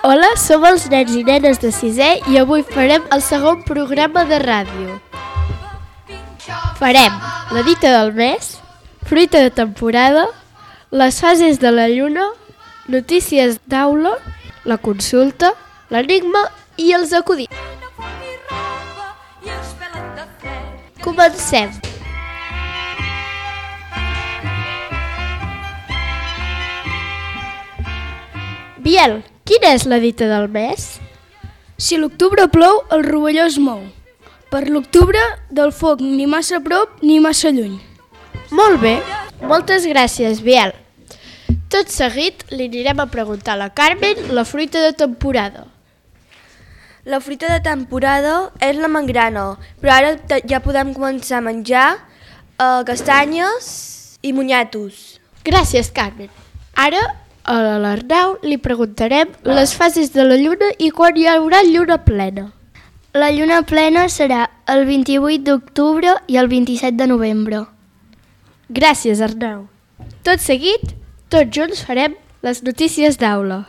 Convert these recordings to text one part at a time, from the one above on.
Hola, som els nens i nenes de 6è i avui farem el segon programa de ràdio. Farem la dita del mes, fruita de temporada, les fases de la lluna, notícies d'aula, la consulta, l'enigma i els acudits. Comencem! Biel, quina és la dita del mes? Si l'octubre plou, el rovelló es mou. Per l'octubre, del foc ni massa a prop ni massa lluny. Molt bé, moltes gràcies, Biel. Tot seguit li anirem a preguntar a la Carmen la fruita de temporada. La fruita de temporada és la mangrana, però ara ja podem començar a menjar castanyes i monyatos. Gràcies, Carmen. Ara a l'Arnau li preguntarem les fases de la lluna i quan hi haurà lluna plena. La lluna plena serà el 28 d'octubre i el 27 de novembre. Gràcies, Arnau. Tot seguit, tots junts farem les notícies d'aula.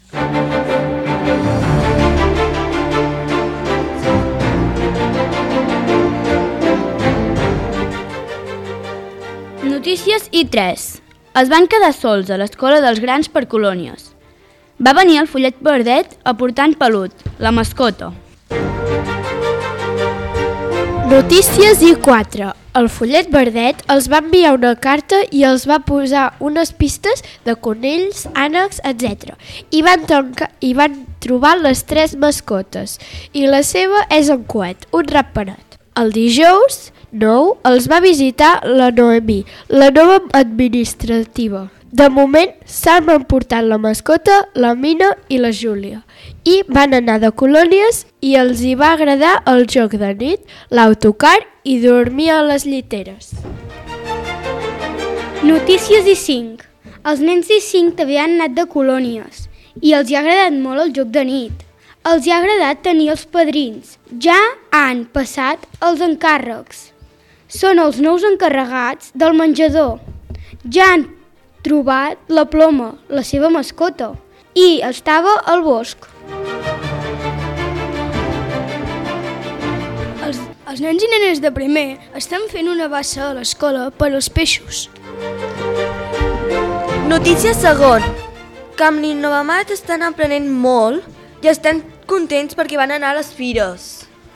Notícies I3. Es van quedar sols a l'escola dels grans per colònies. Va venir el follet verdet aportant pelut, la mascota. Notícies I4. El follet verdet els va enviar una carta i els va posar unes pistes de conills, ànecs, etc. I van trobar les 3 mascotes. I la seva és en Coet, un ratpenat. El dijous 9 els va visitar la Noemí, la nova administrativa. De moment s'han emportat la mascota, la Mina i la Júlia. I van anar de colònies i els hi va agradar el joc de nit, l'autocar i dormir a les lliteres. Notícies I5. Els nens d'I5 també han anat de colònies i els hi ha agradat molt el joc de nit. Els hi ha agradat tenir els padrins. Ja han passat els encàrrecs. Són els nous encarregats del menjador. Ja han trobat la ploma, la seva mascota, i estava al bosc. Els nens i nenes de primer estan fent una bassa a l'escola per als peixos. Notícia segon. Camp i Novamat estan aprenent molt i estan contents perquè van anar a les fires.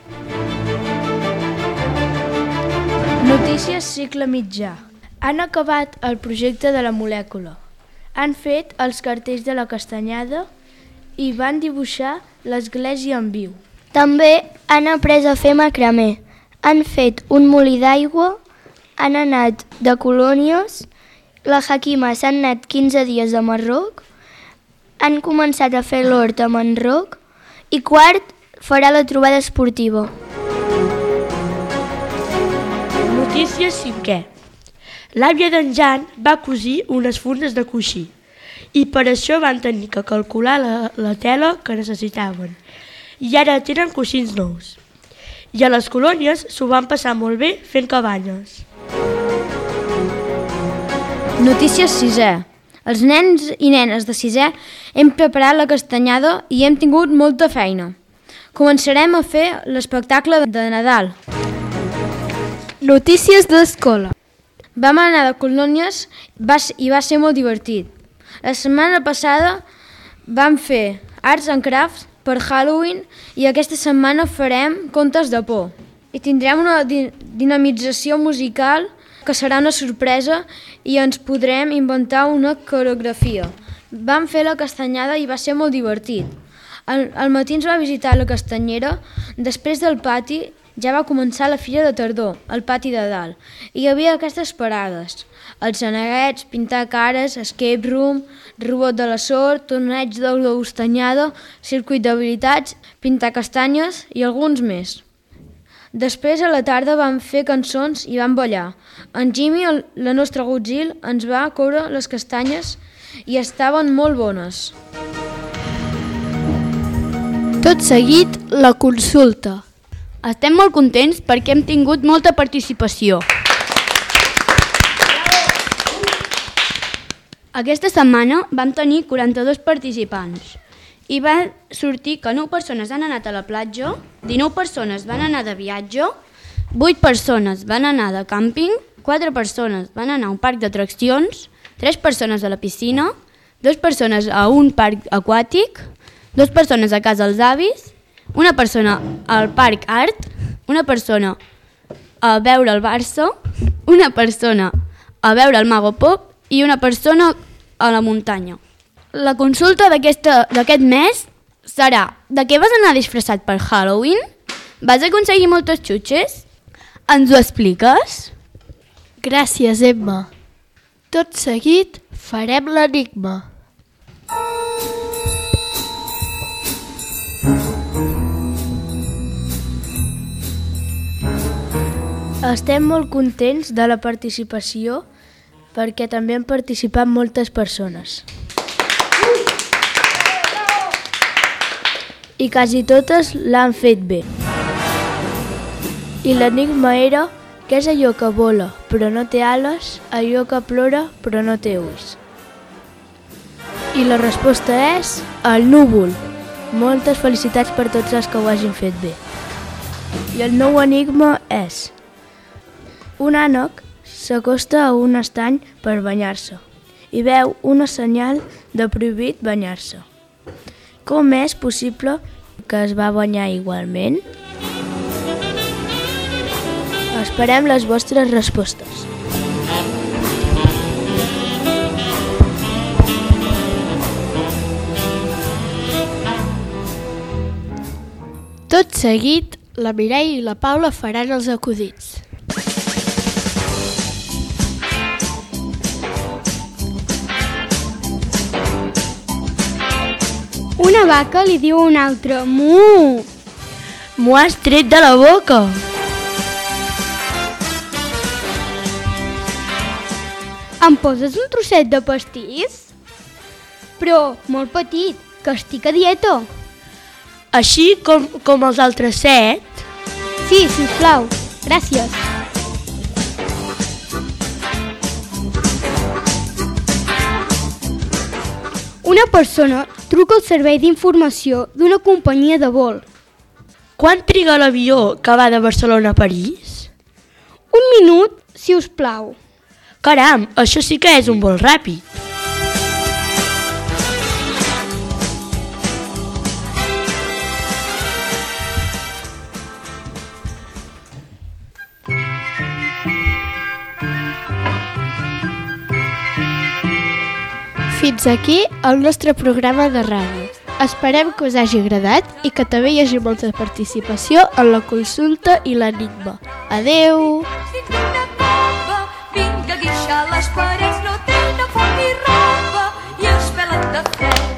Notícies cicle mitjà. Han acabat el projecte de la molècula. Han fet els cartells de la castanyada i van dibuixar l'església en viu. També han après a fer macramé. Han fet un molí d'aigua, han anat de colònies, la Hakima s'han anat 15 dies a Marroc, han començat a fer l'hort a Marroc i quart farà la trobada esportiva. Notícies 5è. L'àvia d'en Jan va cosir unes fundes de coixí i per això van tenir que calcular la tela que necessitaven i ara tenen coixins nous. I a les colònies s'ho van passar molt bé fent cabanyes. Notícies 6è. Els nens i nenes de 6è hem preparat la castanyada i hem tingut molta feina. Començarem a fer l'espectacle de Nadal. Notícies d'escola. Vam anar de colònies i va ser molt divertit. La setmana passada vam fer arts and crafts per Halloween i aquesta setmana farem contes de por. I tindrem una dinamització musical que serà una sorpresa i ens podrem inventar una coreografia. Vam fer la castanyada i va ser molt divertit. Al matí ens va visitar la castanyera, després del pati ja va començar la fira de tardor, al pati de dalt. Hi havia aquestes parades: els aneguets, pintar cares, escape room, robot de la sort, torneig de castanyada, circuit d'habilitats, pintar castanyes i alguns més. Després a la tarda vam fer cançons i vam ballar. En Jimmy, la nostra Godzilla, ens va coure les castanyes i estaven molt bones. Tot seguit, la consulta. Estem molt contents perquè hem tingut molta participació. Aquesta setmana vam tenir 42 participants i va sortir que 9 persones han anat a la platja, 19 persones van anar de viatge, 8 persones van anar de càmping, 4 persones van anar a un parc d'atraccions, 3 persones a la piscina, 2 persones a un parc aquàtic, 2 persones a casa dels avis, una persona al parc art, una persona a veure el Barça, una persona a veure el Mago Pop i una persona a la muntanya. La consulta d'aquest mes serà: de què vas anar disfressat per Halloween? Vas aconseguir moltes xutxes? Ens ho expliques? Gràcies, Emma. Tot seguit farem l'enigma. Estem molt contents de la participació perquè també han participat moltes persones. I quasi totes l'han fet bé. I l'enigma era: què és allò que vola però no té ales, allò que plora però no té ulls? I la resposta és el núvol. Moltes felicitats per tots els que ho hagin fet bé. I el nou enigma és: un ànec s'acosta a un estany per banyar-se i veu una senyal de prohibit banyar-se. Com és possible que es va banyar igualment? Esperem les vostres respostes. Tot seguit, la Mireia i la Paula faran els acudits. Una vaca li diu a una altra: mu! M'ho has tret de la boca! Em poses un trosset de pastís? Però molt petit, que estic a dieta. Així com els altres 7? Sí, sisplau. Gràcies. Una persona truca al servei d'informació d'una companyia de vol. Quant triga l'avió que va de Barcelona a París? 1 minut, si us plau. Caram, això sí que és un vol ràpid. Fins aquí el nostre programa de ràdio. Esperem que us hagi agradat i que també hi hagi molta participació en la consulta i l'enigma. Adeu! Si té una cova, vinga a guixar les parets, no tenen foc ni roba i es pelen de fred.